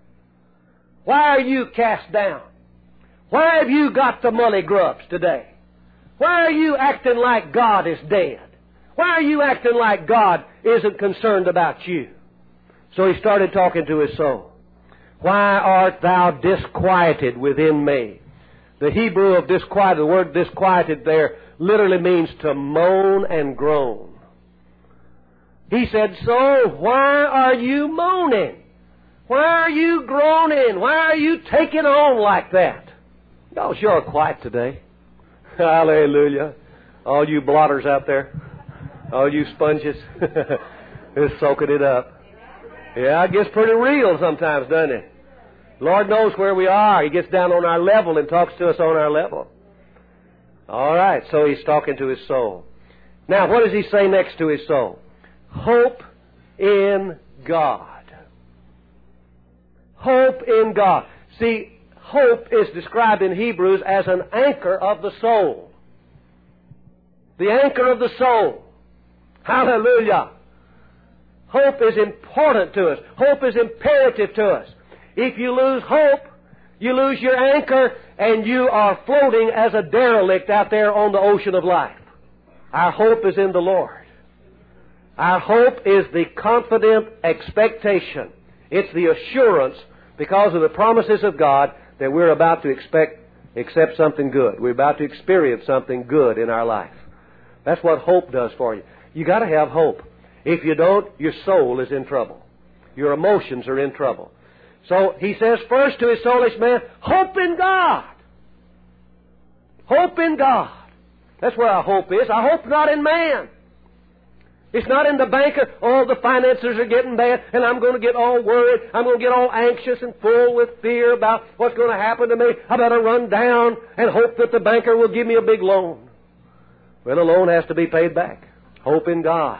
Why are you cast down? Why have you got the mully grubs today? Why are you acting like God is dead? Why are you acting like God isn't concerned about you? So he started talking to his soul. Why art thou disquieted within me? The Hebrew of disquieted, the word disquieted there, literally means to moan and groan. He said, so why are you moaning? Why are you groaning? Why are you taking on like that? Y'all sure are quiet today. Hallelujah. All you blotters out there, all you sponges, just soaking it up. Yeah, it gets pretty real sometimes, doesn't it? Lord knows where we are. He gets down on our level and talks to us on our level. All right, so he's talking to his soul. Now, what does he say next to his soul? Hope in God. Hope in God. See, hope is described in Hebrews as an anchor of the soul. The anchor of the soul. Hallelujah. Hope is important to us. Hope is imperative to us. If you lose hope, you lose your anchor, and you are floating as a derelict out there on the ocean of life. Our hope is in the Lord. Our hope is the confident expectation. It's the assurance, because of the promises of God, that we're about to expect, accept something good. We're about to experience something good in our life. That's what hope does for you. You got to have hope. If you don't, your soul is in trouble. Your emotions are in trouble. So he says first to his soulish man, hope in God. Hope in God. That's where our hope is. Our hope not in man. It's not in the banker, oh, the finances are getting bad, and I'm going to get all worried. I'm going to get all anxious and full with fear about what's going to happen to me. I better run down and hope that the banker will give me a big loan. Well, the loan has to be paid back. Hope in God.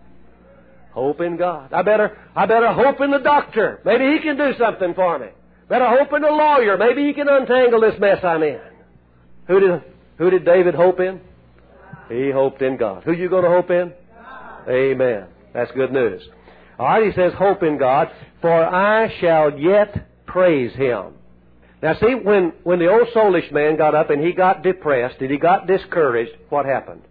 Hope in God. I better, I better hope in the doctor. Maybe he can do something for me. Better hope in the lawyer. Maybe he can untangle this mess I'm in. Who did, who did David hope in? He hoped in God. Who you going to hope in? Amen. That's good news. All right, he says, hope in God, for I shall yet praise Him. Now see, when, when the old soulish man got up and he got depressed and he got discouraged, what happened?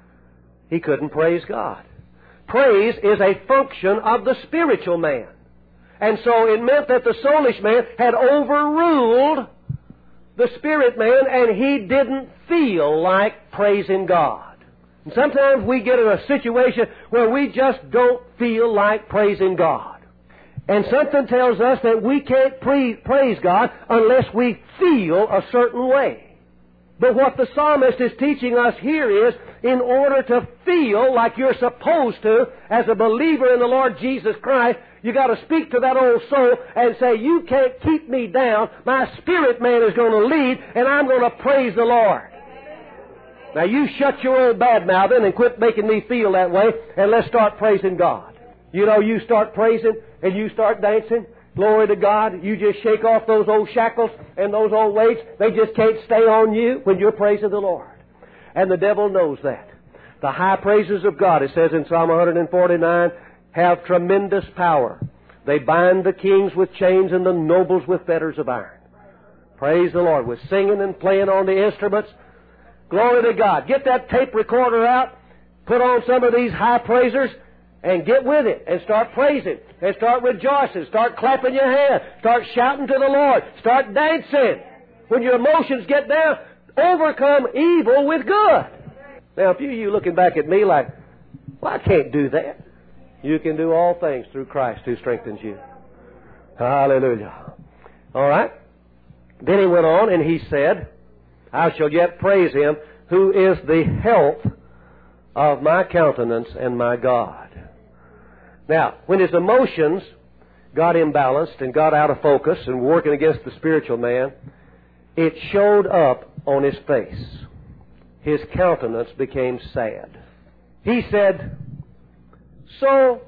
He couldn't praise God. Praise is a function of the spiritual man. And so it meant that the soulish man had overruled the spirit man and he didn't feel like praising God. And sometimes we get in a situation where we just don't feel like praising God. And something tells us that we can't pre- praise God unless we feel a certain way. But what the psalmist is teaching us here is, in order to feel like you're supposed to, as a believer in the Lord Jesus Christ, you got to speak to that old soul and say, you can't keep me down. My spirit man is going to lead, and I'm going to praise the Lord. Now you shut your old bad mouthing and quit making me feel that way, and let's start praising God. You know, you start praising and you start dancing. Glory to God. You just shake off those old shackles and those old weights. They just can't stay on you when you're praising the Lord. And the devil knows that. The high praises of God, it says in Psalm one forty-nine, have tremendous power. They bind the kings with chains and the nobles with fetters of iron. Praise the Lord. With singing and playing on the instruments. Glory to God. Get that tape recorder out. Put on some of these high praisers. And get with it and start praising and start rejoicing. Start clapping your hands. Start shouting to the Lord. Start dancing. When your emotions get down, overcome evil with good. Now, a few of you looking back at me like, well, I can't do that. You can do all things through Christ who strengthens you. Hallelujah. All right. Then he went on and he said, I shall yet praise Him who is the health of my countenance and my God. Now, when his emotions got imbalanced and got out of focus and were working against the spiritual man, it showed up on his face. His countenance became sad. He said, so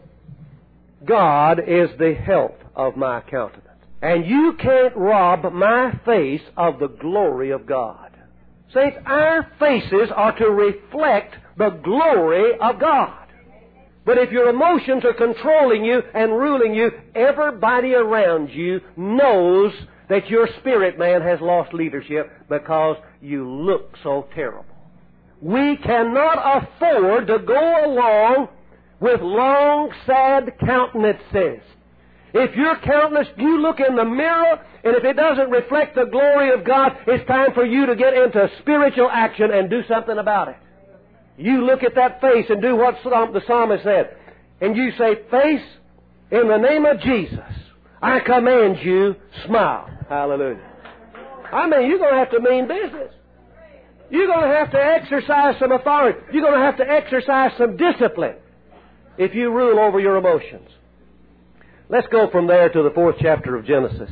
God is the health of my countenance. And you can't rob my face of the glory of God. Saints, our faces are to reflect the glory of God. But if your emotions are controlling you and ruling you, everybody around you knows that your spirit man has lost leadership because you look so terrible. We cannot afford to go along with long, sad countenances. If your countenance, you look in the mirror, and if it doesn't reflect the glory of God, it's time for you to get into spiritual action and do something about it. You look at that face and do what the psalmist said. And you say, face, in the name of Jesus, I command you, smile. Hallelujah. I mean, you're going to have to mean business. You're going to have to exercise some authority. You're going to have to exercise some discipline if you rule over your emotions. Let's go from there to the fourth chapter of Genesis.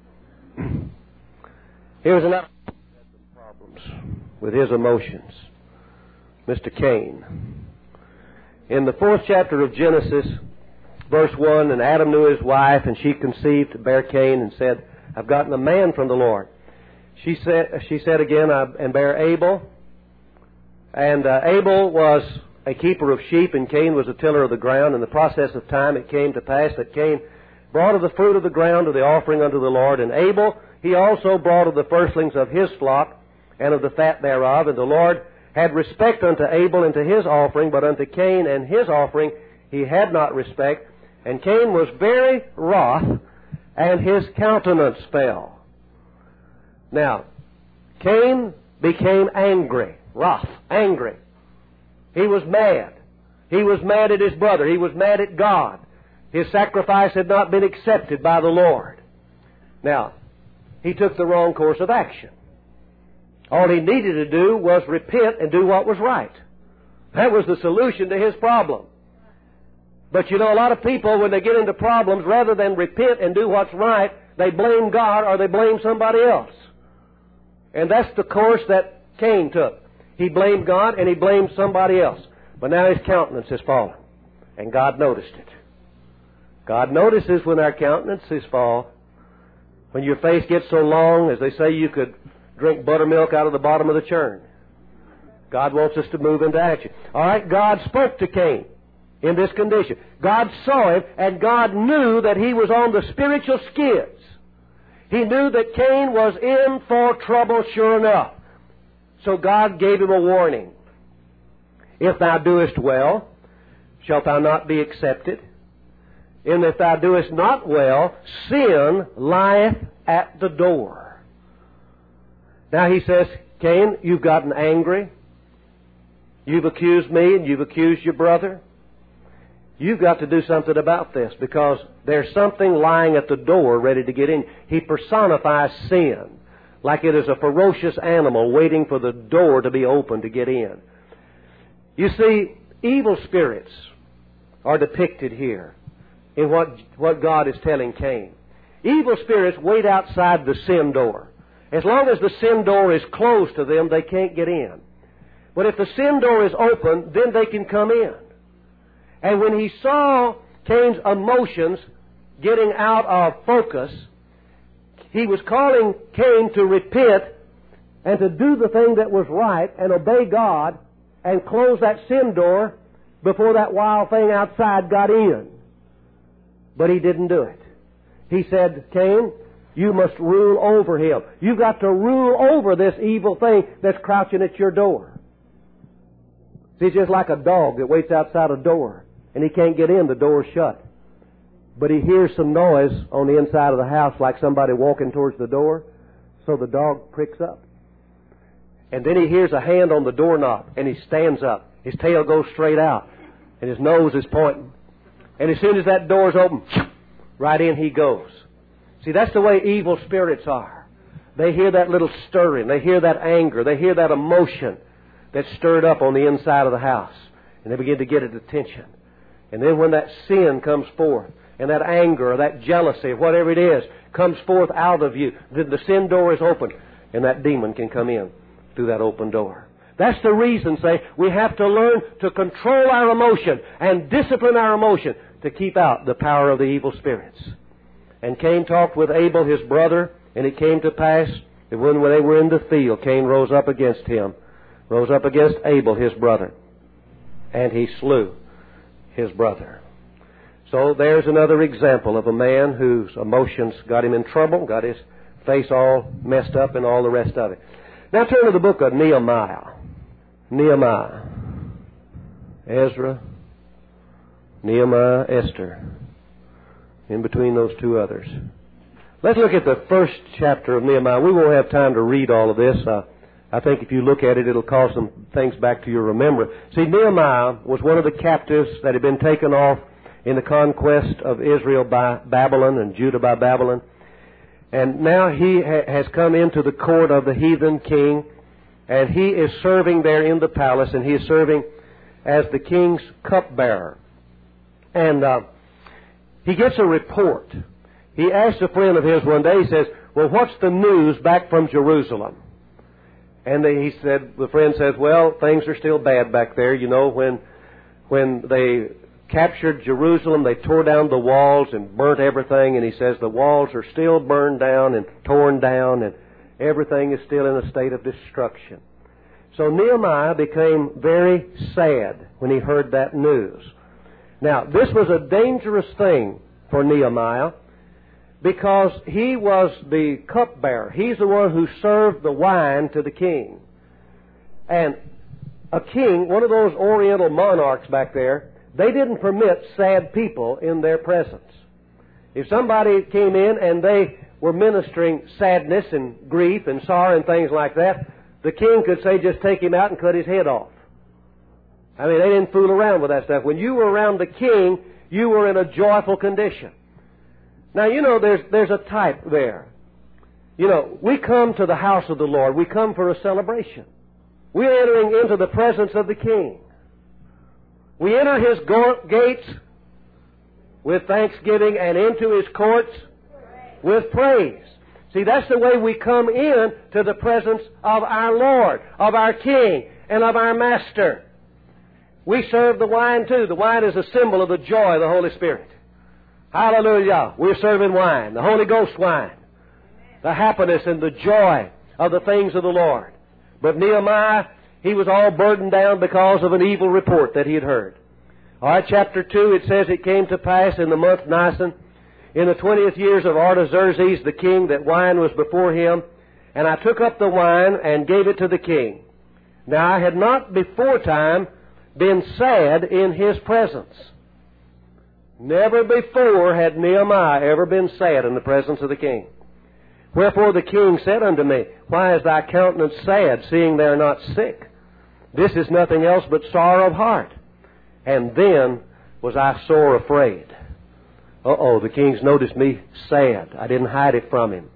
Here's another problems with his emotions. Mister Cain. In the fourth chapter of Genesis, verse one, and Adam knew his wife, and she conceived to bear Cain, and said, I've gotten a man from the Lord. She said, she said again, I, and bear Abel. And uh, Abel was a keeper of sheep, and Cain was a tiller of the ground. In the process of time, it came to pass that Cain brought of the fruit of the ground to the offering unto the Lord. And Abel, he also brought of the firstlings of his flock, and of the fat thereof. And the Lord had respect unto Abel and to his offering, but unto Cain and his offering he had not respect. And Cain was very wroth, and his countenance fell. Now, Cain became angry, wroth, angry. He was mad. He was mad at his brother. He was mad at God. His sacrifice had not been accepted by the Lord. Now, he took the wrong course of action. All he needed to do was repent and do what was right. That was the solution to his problem. But you know, a lot of people, when they get into problems, rather than repent and do what's right, they blame God or they blame somebody else. And that's the course that Cain took. He blamed God and he blamed somebody else. But now his countenance has fallen. And God noticed it. God notices when our countenances fall. When your face gets so long, as they say, you could drink buttermilk out of the bottom of the churn. God wants us to move into action. All right, God spoke to Cain in this condition. God saw him, and God knew that he was on the spiritual skids. He knew that Cain was in for trouble sure enough. So God gave him a warning. If thou doest well, shalt thou not be accepted? And if thou doest not well, sin lieth at the door. Now he says, Cain, you've gotten angry. You've accused me and you've accused your brother. You've got to do something about this, because there's something lying at the door ready to get in. He personifies sin like it is a ferocious animal waiting for the door to be opened to get in. You see, evil spirits are depicted here in what, what God is telling Cain. Evil spirits wait outside the sin door. As long as the sin door is closed to them, they can't get in. But if the sin door is open, then they can come in. And when he saw Cain's emotions getting out of focus, he was calling Cain to repent and to do the thing that was right and obey God and close that sin door before that wild thing outside got in. But he didn't do it. He said, Cain, you must rule over him. You've got to rule over this evil thing that's crouching at your door. See, it's just like a dog that waits outside a door, and he can't get in, the door's shut. But he hears some noise on the inside of the house, like somebody walking towards the door, so the dog pricks up. And then he hears a hand on the doorknob, and he stands up. His tail goes straight out, and his nose is pointing. And as soon as that door's open, right in he goes. See, that's the way evil spirits are. They hear that little stirring. They hear that anger. They hear that emotion that's stirred up on the inside of the house. And they begin to get its attention. And then when that sin comes forth, and that anger or that jealousy, whatever it is, comes forth out of you, then the sin door is open, and that demon can come in through that open door. That's the reason, say, we have to learn to control our emotion and discipline our emotion to keep out the power of the evil spirits. And Cain talked with Abel, his brother, and it came to pass that when they were in the field, Cain rose up against him, rose up against Abel, his brother, and he slew his brother. So there's another example of a man whose emotions got him in trouble, got his face all messed up and all the rest of it. Now turn to the book of Nehemiah. Nehemiah. Ezra. Nehemiah, Esther. In between those two others. Let's look at the first chapter of Nehemiah. We won't have time to read all of this. Uh, I think if you look at it, it'll call some things back to your remembrance. See, Nehemiah was one of the captives that had been taken off in the conquest of Israel by Babylon and Judah by Babylon. And now he ha- has come into the court of the heathen king, and he is serving there in the palace, and he is serving as the king's cupbearer. And uh, he gets a report. He asked a friend of his one day, he says, well, what's the news back from Jerusalem? And they, he said, the friend says, well, things are still bad back there. You know, when when they captured Jerusalem, they tore down the walls and burnt everything. And he says the walls are still burned down and torn down, and everything is still in a state of destruction. So Nehemiah became very sad when he heard that news. Now, this was a dangerous thing for Nehemiah, because he was the cupbearer. He's the one who served the wine to the king. And a king, one of those oriental monarchs back there, they didn't permit sad people in their presence. If somebody came in and they were ministering sadness and grief and sorrow and things like that, the king could say, just take him out and cut his head off. I mean, they didn't fool around with that stuff. When you were around the king, you were in a joyful condition. Now, you know, there's there's a type there. You know, we come to the house of the Lord. We come for a celebration. We're entering into the presence of the King. We enter His go- gates with thanksgiving and into His courts with praise. See, that's the way we come in to the presence of our Lord, of our King, and of our Master. We serve the wine too. The wine is a symbol of the joy of the Holy Spirit. Hallelujah. We're serving wine, the Holy Ghost wine, the happiness and the joy of the things of the Lord. But Nehemiah, he was all burdened down because of an evil report that he had heard. All right, chapter two, it says, it came to pass in the month Nisan, in the twentieth years of Artaxerxes the king, that wine was before him, and I took up the wine and gave it to the king. Now I had not before time been sad in his presence. Never before had Nehemiah ever been sad in the presence of the king. Wherefore the king said unto me, Why is thy countenance sad, seeing thou art not sick? This is nothing else but sorrow of heart. And then was I sore afraid. Uh-oh, the king's noticed me sad. I didn't hide it from him.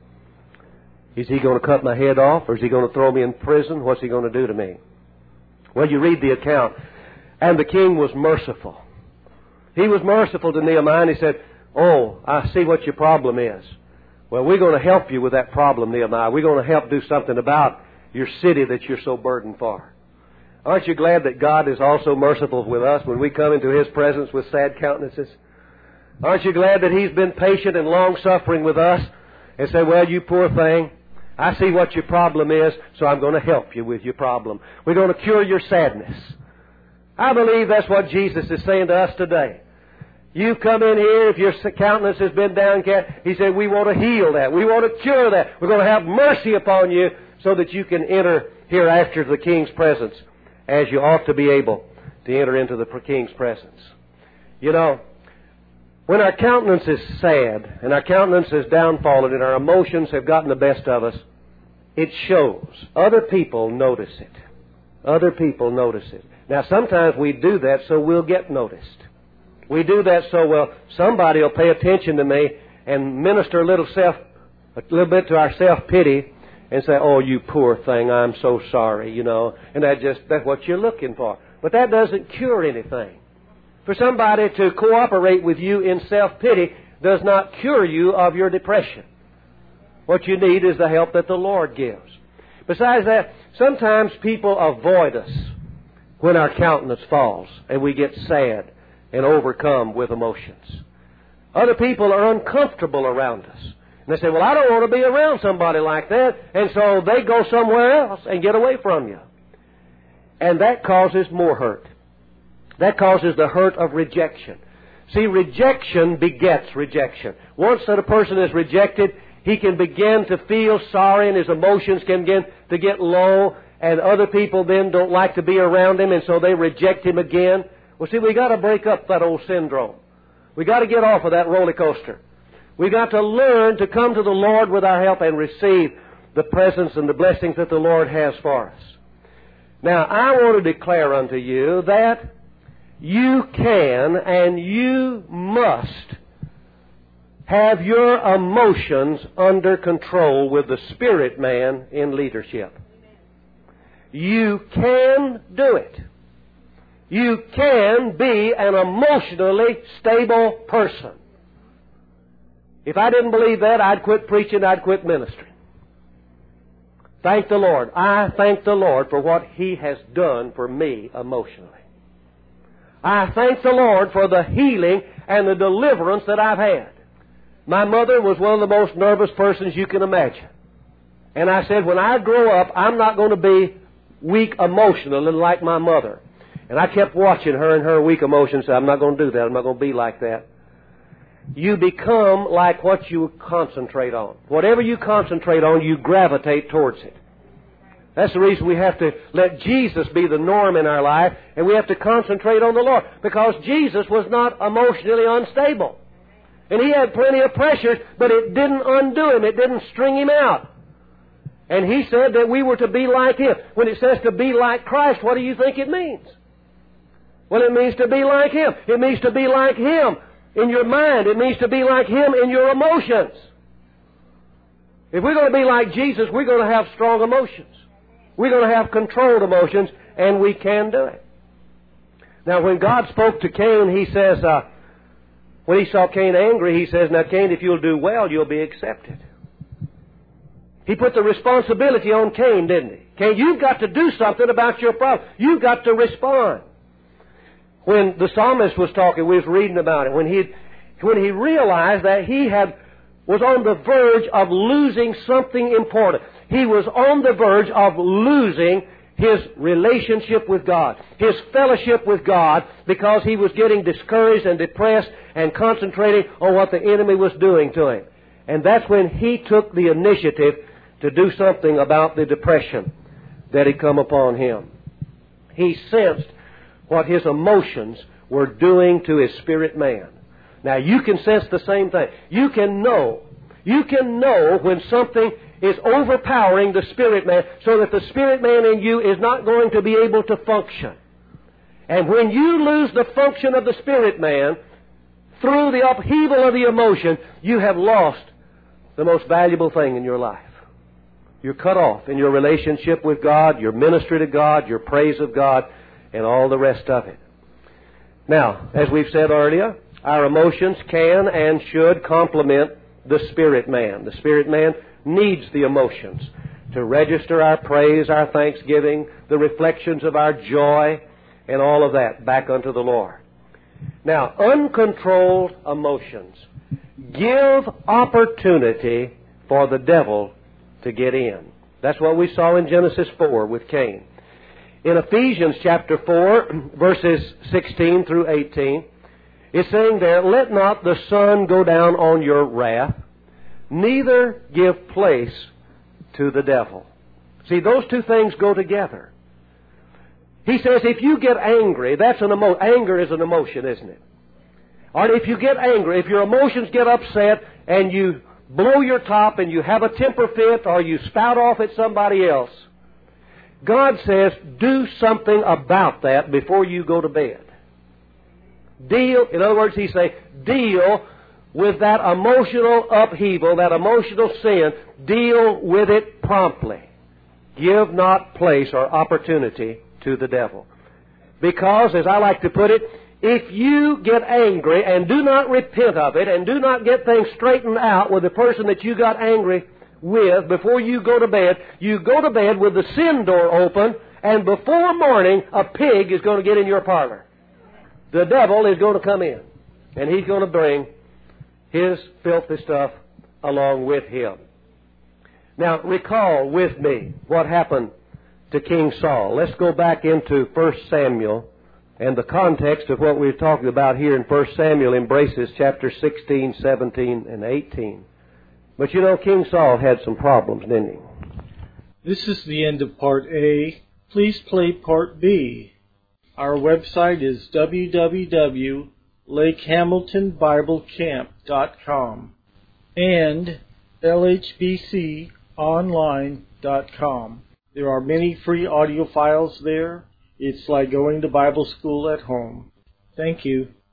Is he going to cut my head off, or is he going to throw me in prison? What's he going to do to me? Well, you read the account. And the king was merciful. He was merciful to Nehemiah, and he said, Oh, I see what your problem is. Well, we're going to help you with that problem, Nehemiah. We're going to help do something about your city that you're so burdened for. Aren't you glad that God is also merciful with us when we come into His presence with sad countenances? Aren't you glad that He's been patient and long-suffering with us and say, Well, you poor thing, I see what your problem is, so I'm going to help you with your problem. We're going to cure your sadness. I believe that's what Jesus is saying to us today. You've come in here, if your countenance has been downcast, He said, we want to heal that. We want to cure that. We're going to have mercy upon you so that you can enter hereafter the King's presence as you ought to be able to enter into the King's presence. You know, when our countenance is sad and our countenance is downfallen and our emotions have gotten the best of us, it shows. Other people notice it. Other people notice it. Now, sometimes we do that so we'll get noticed. We do that so, well, somebody will pay attention to me and minister a little self, a little bit to our self-pity and say, Oh, you poor thing, I'm so sorry, you know. And that just, that's what you're looking for. But that doesn't cure anything. For somebody to cooperate with you in self-pity does not cure you of your depression. What you need is the help that the Lord gives. Besides that, sometimes people avoid us when our countenance falls and we get sad and overcome with emotions. Other people are uncomfortable around us. And they say, Well, I don't want to be around somebody like that. And so they go somewhere else and get away from you. And that causes more hurt. That causes the hurt of rejection. See, rejection begets rejection. Once that a person is rejected, he can begin to feel sorry and his emotions can begin to get low, and other people then don't like to be around him, and so they reject him again. Well, see, we got to break up that old syndrome. We got to get off of that roller coaster. We got to learn to come to the Lord with our help and receive the presence and the blessings that the Lord has for us. Now, I want to declare unto you that you can and you must have your emotions under control with the Spirit man in leadership. You can do it. You can be an emotionally stable person. If I didn't believe that, I'd quit preaching, I'd quit ministry. Thank the Lord. I thank the Lord for what He has done for me emotionally. I thank the Lord for the healing and the deliverance that I've had. My mother was one of the most nervous persons you can imagine. And I said, when I grow up, I'm not going to be weak emotionally like my mother. And I kept watching her and her weak emotions. I'm not going to do that. I'm not going to be like that. You become like what you concentrate on. Whatever you concentrate on, you gravitate towards it. That's the reason we have to let Jesus be the norm in our life, and we have to concentrate on the Lord. Because Jesus was not emotionally unstable. And He had plenty of pressure, but it didn't undo Him. It didn't string Him out. And He said that we were to be like Him. When it says to be like Christ, what do you think it means? Well, it means to be like Him. It means to be like Him in your mind. It means to be like Him in your emotions. If we're going to be like Jesus, we're going to have strong emotions. We're going to have controlled emotions, and we can do it. Now, when God spoke to Cain, He says, uh, When he saw Cain angry, he says, now Cain, if you'll do well, you'll be accepted. He put the responsibility on Cain, didn't he? Cain, you've got to do something about your problem. You've got to respond. When the psalmist was talking, we was reading about it, when he, when he realized that he had, was on the verge of losing something important. He was on the verge of losing his relationship with God, his fellowship with God, because he was getting discouraged and depressed and concentrating on what the enemy was doing to him. And that's when he took the initiative to do something about the depression that had come upon him. He sensed what his emotions were doing to his spirit man. Now, you can sense the same thing. You can know. You can know when something is overpowering the spirit man so that the spirit man in you is not going to be able to function. And when you lose the function of the spirit man through the upheaval of the emotion, you have lost the most valuable thing in your life. You're cut off in your relationship with God, your ministry to God, your praise of God, and all the rest of it. Now, as we've said earlier, our emotions can and should complement the spirit man. The spirit man needs the emotions to register our praise, our thanksgiving, the reflections of our joy, and all of that back unto the Lord. Now, uncontrolled emotions give opportunity for the devil to get in. That's what we saw in Genesis four with Cain. In Ephesians chapter four, verses sixteen through eighteen, it's saying there, let not the sun go down on your wrath, neither give place to the devil. See, those two things go together. He says if you get angry, that's an emo- anger is an emotion, isn't it? Or if you get angry, if your emotions get upset and you blow your top and you have a temper fit or you spout off at somebody else, God says do something about that before you go to bed. Deal, in other words, He says, deal with that emotional upheaval, that emotional sin. Deal with it promptly. Give not place or opportunity to the devil. Because, as I like to put it, if you get angry and do not repent of it and do not get things straightened out with the person that you got angry with before you go to bed, you go to bed with the sin door open, and before morning a pig is going to get in your parlor. The devil is going to come in, and he's going to bring his filthy stuff along with him. Now, recall with me what happened to King Saul. Let's go back into First Samuel, and the context of what we're talking about here in First Samuel embraces chapter sixteen, seventeen, and eighteen. But you know, King Saul had some problems, didn't he? This is the end of Part A. Please play Part B. Our website is w w w dot lake hamilton bible camp dot com and l h b c online dot com. There are many free audio files there. It's like going to Bible school at home. Thank you.